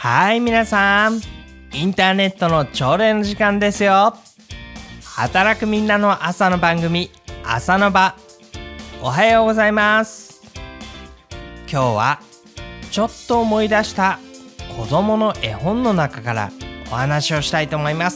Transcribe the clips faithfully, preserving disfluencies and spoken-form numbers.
はい、皆さん、インターネットの朝礼の時間ですよ。働くみんなの朝の番組、朝の場。おはようございます。今日はちょっと思い出した子供の絵本の中からお話をしたいと思います。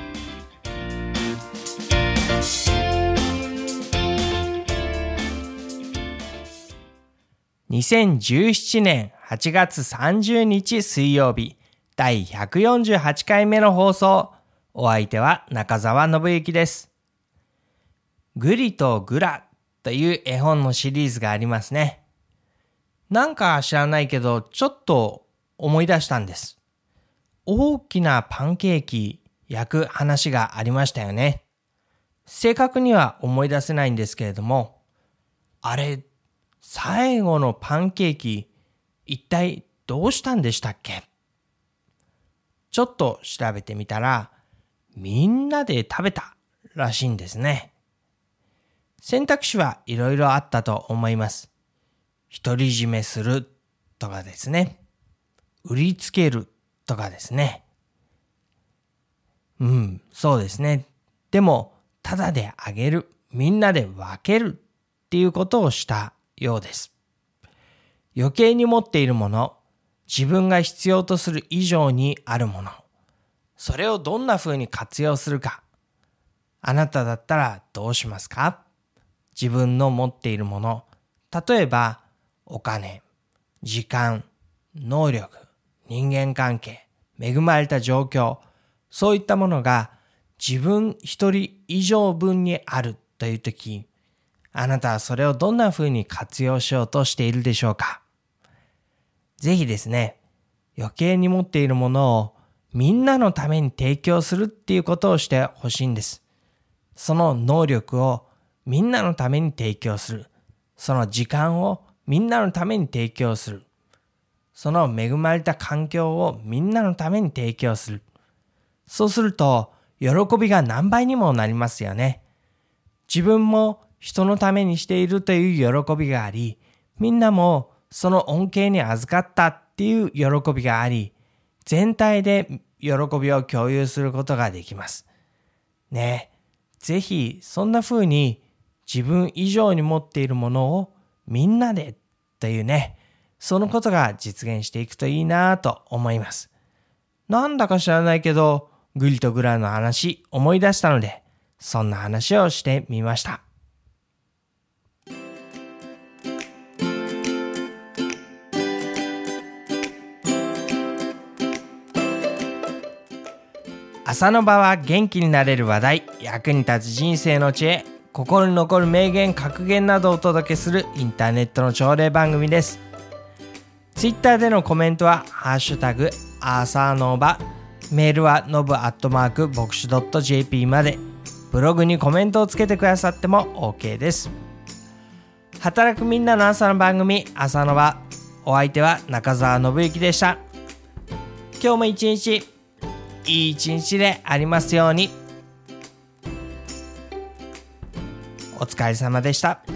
にせんじゅうななねんはちがつさんじゅうにち水曜日、だいひゃくよんじゅうはちかいめの放送。お相手は中澤信之です。グリとグラという絵本のシリーズがありますね。なんか知らないけどちょっと思い出したんです。大きなパンケーキ焼く話がありましたよね。正確には思い出せないんですけれども、あれ最後のパンケーキ、一体どうしたんでしたっけ？ちょっと調べてみたら、みんなで食べたらしいんですね。選択肢はいろいろあったと思います。独り占めするとかですね。売りつけるとかですね。うん、そうですね。でも、ただであげる、みんなで分けるっていうことをしたようです。余計に持っているもの、自分が必要とする以上にあるもの、それをどんな風に活用するか。あなただったらどうしますか？自分の持っているもの、例えばお金、時間、能力、人間関係、恵まれた状況、そういったものが自分一人以上分にあるというとき、あなたはそれをどんな風に活用しようとしているでしょうか？ぜひですね、余計に持っているものをみんなのために提供するっていうことをしてほしいんです。その能力をみんなのために提供する。その時間をみんなのために提供する。その恵まれた環境をみんなのために提供する。そうすると、喜びが何倍にもなりますよね。自分も人のためにしているという喜びがあり、みんなもその恩恵に預かったっていう喜びがあり、全体で喜びを共有することができます。ねえ、ぜひそんな風に自分以上に持っているものをみんなでというね、そのことが実現していくといいなと思います。なんだか知らないけど、グリとグラの話思い出したので、そんな話をしてみました。朝の場は元気になれる話題、役に立つ人生の知恵、心に残る名言、格言などをお届けするインターネットの朝礼番組です。ツイッターでのコメントはハッシュタグ朝の場、メールはのぶアットマーク牧師 .jp まで、ブログにコメントをつけてくださっても OK です。働くみんなの朝の番組、朝の場。お相手は中澤信之でした。今日も一日いい一日でありますように。お疲れ様でした。